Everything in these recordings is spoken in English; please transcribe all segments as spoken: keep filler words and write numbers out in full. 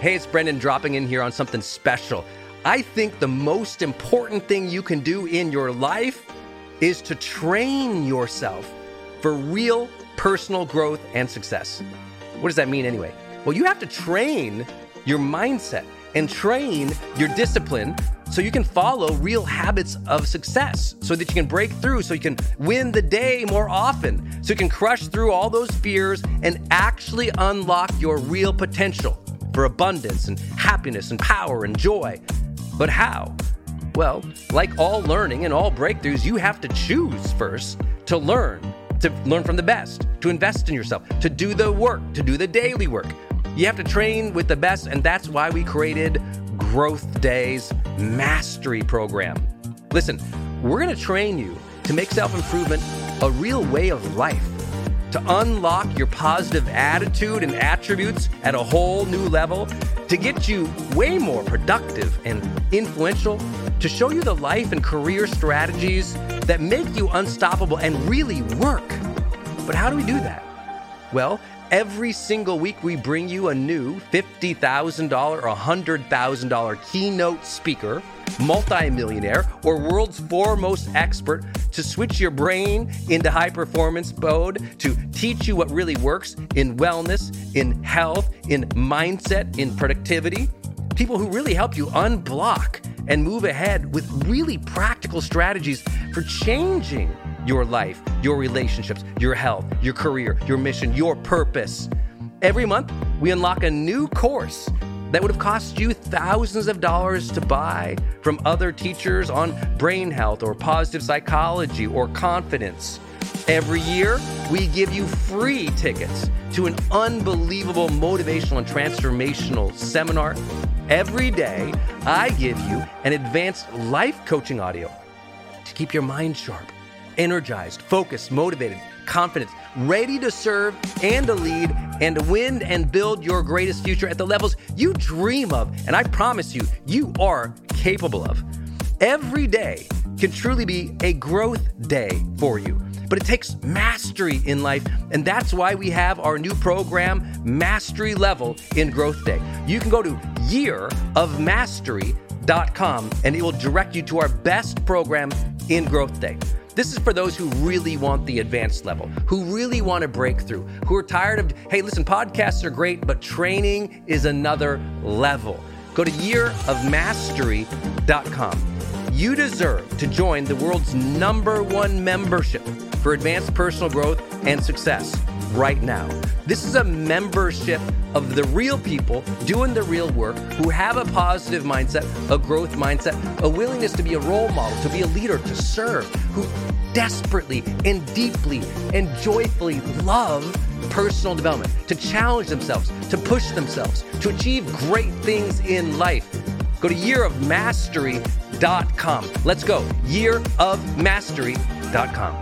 Hey, it's Brendan dropping in here on something special. I think the most important thing you can do in your life is to train yourself for real personal growth and success. What does that mean anyway? Well, you have to train your mindset and train your discipline so you can follow real habits of success, so that you can break through, so you can win the day more often, so you can crush through all those fears and actually unlock your real potential for abundance and happiness and power and joy. But how? Well, like all learning and all breakthroughs, you have to choose first to learn, to learn from the best, to invest in yourself, to do the work, to do the daily work. You have to train with the best, and that's why we created Growth Day's Mastery Program. Listen, we're going to train you to make self-improvement a real way of life, to unlock your positive attitude and attributes at a whole new level, to get you way more productive and influential, to show you the life and career strategies that make you unstoppable and really work. But how do we do that? Well, every single week we bring you a new fifty thousand dollars or one hundred thousand dollars keynote speaker, multimillionaire, or world's foremost expert to switch your brain into high performance mode, to teach you what really works in wellness, in health, in mindset, in productivity. People who really help you unblock and move ahead with really practical strategies for changing your life, your relationships, your health, your career, your mission, your purpose. Every month, we unlock a new course that would have cost you thousands of dollars to buy from other teachers on brain health or positive psychology or confidence. Every year, we give you free tickets to an unbelievable motivational and transformational seminar. Every day, I give you an advanced life coaching audio to keep your mind sharp, energized, focused, motivated, confident, ready to serve and to lead and to win and build your greatest future at the levels you dream of. And I promise you, you are capable of. Every day can truly be a growth day for you, but it takes mastery in life. And that's why we have our new program, Mastery Level in Growth Day. You can go to year of mastery dot com and it will direct you to our best program in Growth Day. This is for those who really want the advanced level, who really want to break through, who are tired of, hey, listen, podcasts are great, but training is another level. Go to year of mastery dot com. You deserve to join the world's number one membership for advanced personal growth and success right now. This is a membership of the real people doing the real work, who have a positive mindset, a growth mindset, a willingness to be a role model, to be a leader, to serve, who desperately and deeply and joyfully love personal development, to challenge themselves, to push themselves, to achieve great things in life. Go to year of mastery dot com. Let's go. year of mastery dot com.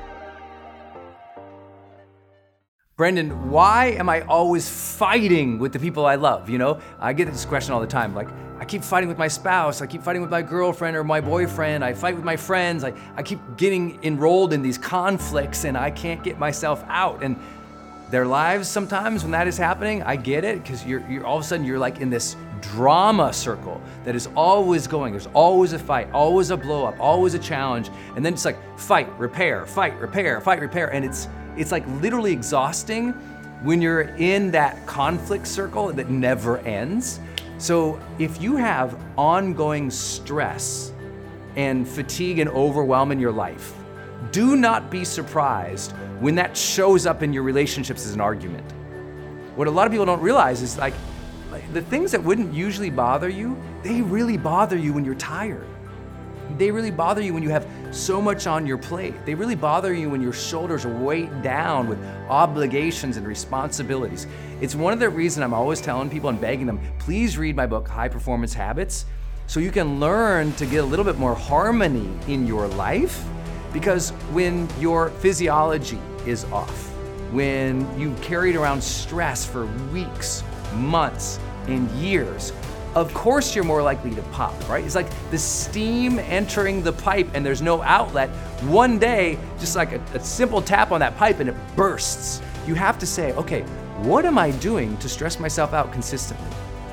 Brendan, why am I always fighting with the people I love? You know, I get this question all the time. Like, I keep fighting with my spouse. I keep fighting with my girlfriend or my boyfriend. I fight with my friends. I, I keep getting enrolled in these conflicts and I can't get myself out. And their lives sometimes when that is happening, I get it, because you're, you're all of a sudden you're like in this drama circle that is always going. There's always a fight, always a blow up, always a challenge. And then it's like fight, repair, fight, repair, fight, repair. And it's It's like literally exhausting when you're in that conflict circle that never ends. So if you have ongoing stress and fatigue and overwhelm in your life, do not be surprised when that shows up in your relationships as an argument. What a lot of people don't realize is like, like the things that wouldn't usually bother you, they really bother you when you're tired. They really bother you when you have so much on your plate. They really bother you when your shoulders are weighed down with obligations and responsibilities. It's one of the reasons I'm always telling people and begging them, please read my book, High Performance Habits, so you can learn to get a little bit more harmony in your life. Because when your physiology is off, when you carried around stress for weeks, months, and years, of course you're more likely to pop, right? It's like the steam entering the pipe and there's no outlet. One day, just like a, a simple tap on that pipe and it bursts. You have to say, okay, what am I doing to stress myself out consistently?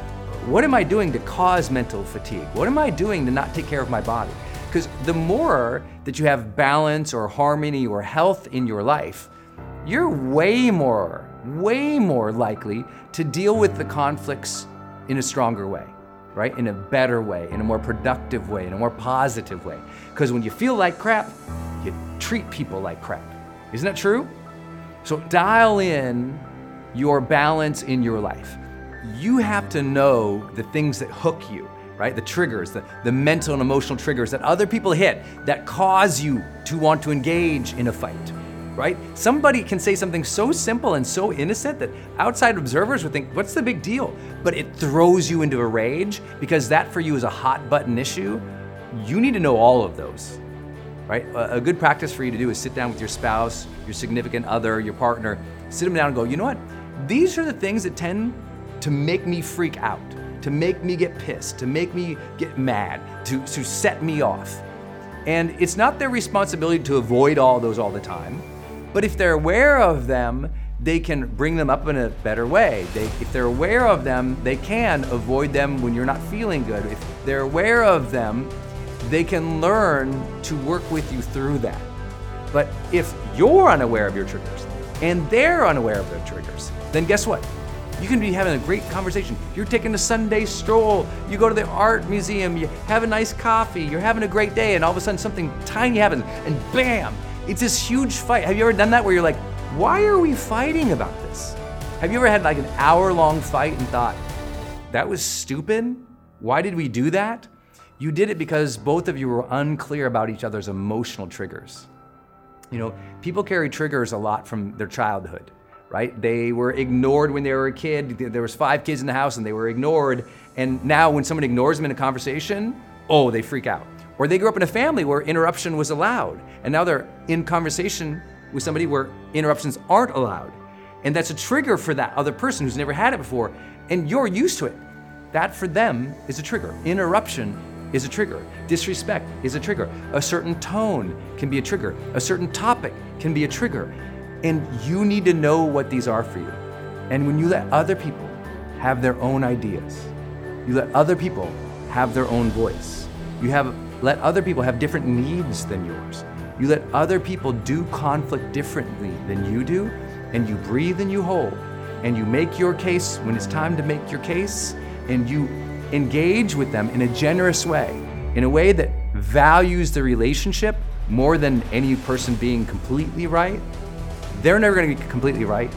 what am I doing to cause mental fatigue? What am I doing to not take care of my body? Because the more that you have balance or harmony or health in your life, you're way more, way more likely to deal with the conflicts in a stronger way, right? In a better way, in a more productive way, in a more positive way. Because when you feel like crap, you treat people like crap. Isn't that true? So dial in your balance in your life. You have to know the things that hook you, right? The triggers, the, the mental and emotional triggers that other people hit that cause you to want to engage in a fight, right? Somebody can say something so simple and so innocent that outside observers would think, what's the big deal? But it throws you into a rage because that for you is a hot button issue. You need to know all of those, right? A, a good practice for you to do is sit down with your spouse, your significant other, your partner, sit them down and go, you know what? These are the things that tend to make me freak out, to make me get pissed, to make me get mad, to, to set me off. And it's not their responsibility to avoid all those all the time, but if they're aware of them, they can bring them up in a better way. They, if they're aware of them, they can avoid them when you're not feeling good. If they're aware of them, they can learn to work with you through that. But if you're unaware of your triggers and they're unaware of their triggers, then guess what? You can be having a great conversation. You're taking a Sunday stroll, you go to the art museum, you have a nice coffee, you're having a great day, and all of a sudden something tiny happens, and bam, it's this huge fight. Have you ever done that where you're like, why are we fighting about this? Have you ever had like an hour-long fight and thought, that was stupid? Why did we do that? You did it because both of you were unclear about each other's emotional triggers. You know, people carry triggers a lot from their childhood. Right? They were ignored when they were a kid. There was five kids in the house and they were ignored. And now when someone ignores them in a conversation, oh, they freak out. Or they grew up in a family where interruption was allowed. And now they're in conversation with somebody where interruptions aren't allowed. And that's a trigger for that other person who's never had it before. And you're used to it. That for them is a trigger. Interruption is a trigger. Disrespect is a trigger. A certain tone can be a trigger. A certain topic can be a trigger. And you need to know what these are for you. And when you let other people have their own ideas, you let other people have their own voice, you have let other people have different needs than yours, you let other people do conflict differently than you do, and you breathe and you hold, and you make your case when it's time to make your case, and you engage with them in a generous way, in a way that values the relationship more than any person being completely right. They're never gonna get completely right,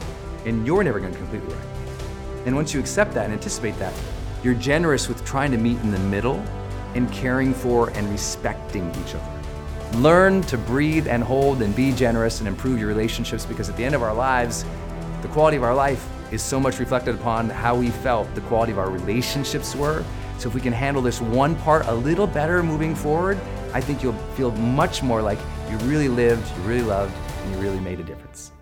and you're never gonna get completely right. And once you accept that and anticipate that, you're generous with trying to meet in the middle and caring for and respecting each other. Learn to breathe and hold and be generous and improve your relationships, because at the end of our lives, the quality of our life is so much reflected upon how we felt the quality of our relationships were. So if we can handle this one part a little better moving forward, I think you'll feel much more like you really lived, you really loved, and you really made a difference.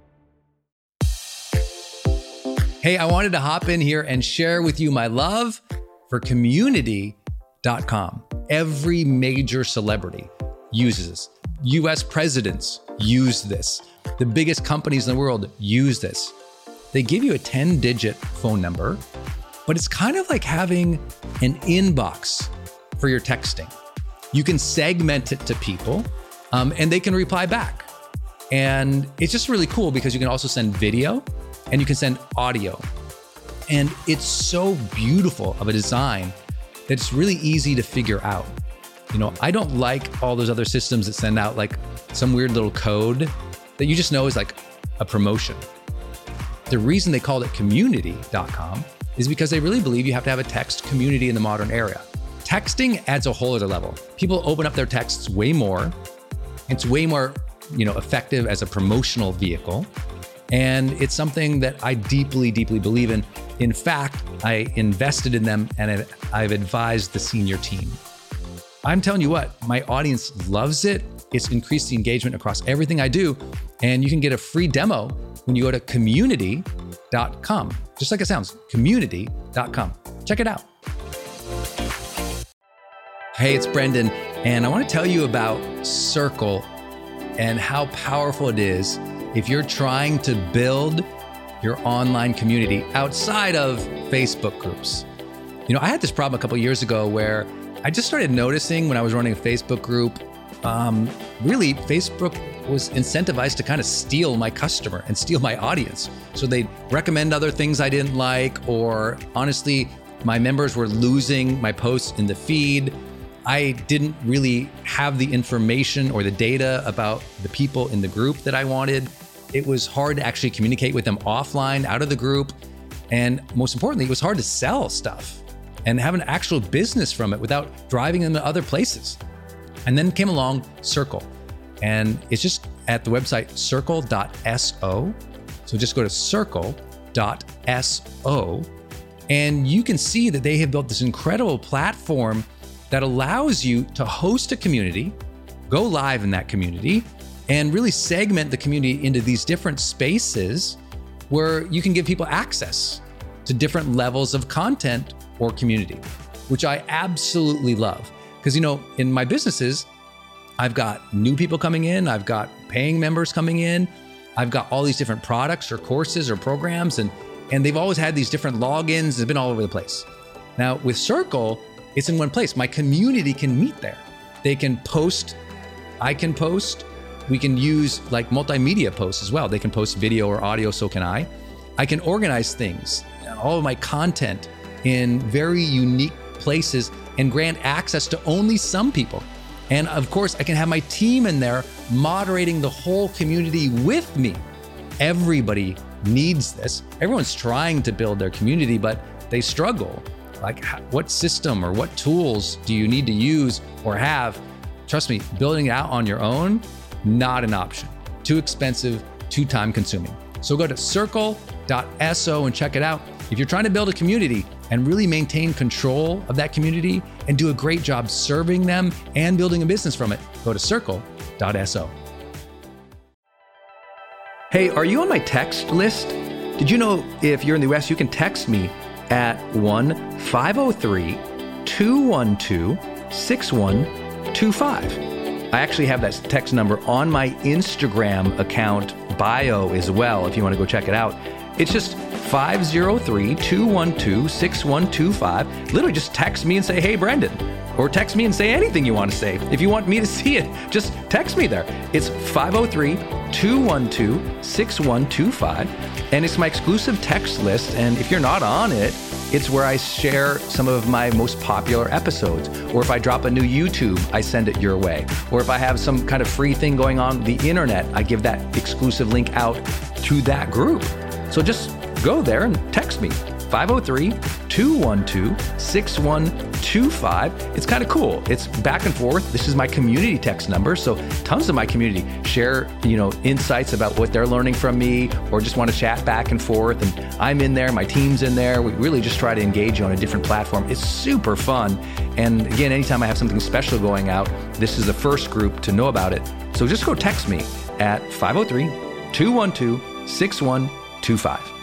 Hey, I wanted to hop in here and share with you my love for community dot com. Every major celebrity uses this. U S presidents use this. The biggest companies in the world use this. They give you a ten digit phone number, but it's kind of like having an inbox for your texting. You can segment it to people, um, and they can reply back. And it's just really cool because you can also send video and you can send audio. And it's so beautiful of a design that it's really easy to figure out. You know, I don't like all those other systems that send out like some weird little code that you just know is like a promotion. The reason they called it community dot com is because they really believe you have to have a text community in the modern era. Texting adds a whole other level. People open up their texts way more. It's way more, you know, effective as a promotional vehicle. And it's something that I deeply, deeply believe in. In fact, I invested in them and I've advised the senior team. I'm telling you what, my audience loves it. It's increased the engagement across everything I do. And you can get a free demo when you go to community dot com. Just like it sounds, community dot com. Check it out. Hey, it's Brendan, and I want to tell you about Circle and how powerful it is if you're trying to build your online community outside of Facebook groups. You know, I had this problem a couple years ago where I just started noticing when I was running a Facebook group, um, really Facebook was incentivized to kind of steal my customer and steal my audience. So they'd recommend other things I didn't like, or honestly, my members were losing my posts in the feed. I didn't really have the information or the data about the people in the group that I wanted. It was hard to actually communicate with them offline, out of the group. And most importantly, it was hard to sell stuff and have an actual business from it without driving them to other places. And then came along Circle. And it's just at the website circle dot so. So just go to circle dot so. And you can see that they have built this incredible platform that allows you to host a community, go live in that community, and really segment the community into these different spaces where you can give people access to different levels of content or community, which I absolutely love. Because, you know, in my businesses, I've got new people coming in, I've got paying members coming in, I've got all these different products or courses or programs, and, and they've always had these different logins, they've been all over the place. Now with Circle, it's in one place. My community can meet there. They can post, I can post, we can use like multimedia posts as well. They can post video or audio, so can I. I can organize things, all of my content in very unique places and grant access to only some people. And of course, I can have my team in there moderating the whole community with me. Everybody needs this. Everyone's trying to build their community, but they struggle. Like, what system or what tools do you need to use or have? Trust me, building it out on your own, not an option. Too expensive, too time consuming. So go to circle dot so and check it out. If you're trying to build a community and really maintain control of that community and do a great job serving them and building a business from it, go to circle dot so. Hey, are you on my text list? Did you know if you're in the U S, you can text me at one five oh three, two one two, six one two five. I actually have that text number on my Instagram account bio as well, if you want to go check it out. It's just five oh three, two one two, six one two five. Literally just text me and say, hey, Brendan. Or text me and say anything you want to say. If you want me to see it, just text me there. It's five oh three, two one two, six one two five. And it's my exclusive text list. And if you're not on it, it's where I share some of my most popular episodes. Or if I drop a new YouTube, I send it your way. Or if I have some kind of free thing going on the internet, I give that exclusive link out to that group. So just go there and text me, five oh three, two one two, six one two five. It's kind of cool. It's back and forth. This is my community text number. So tons of my community share, you know, insights about what they're learning from me, or just want to chat back and forth. And I'm in there, my team's in there. We really just try to engage you on a different platform. It's super fun. And again, anytime I have something special going out, this is the first group to know about it. So just go text me at five oh three, two one two, six one two five.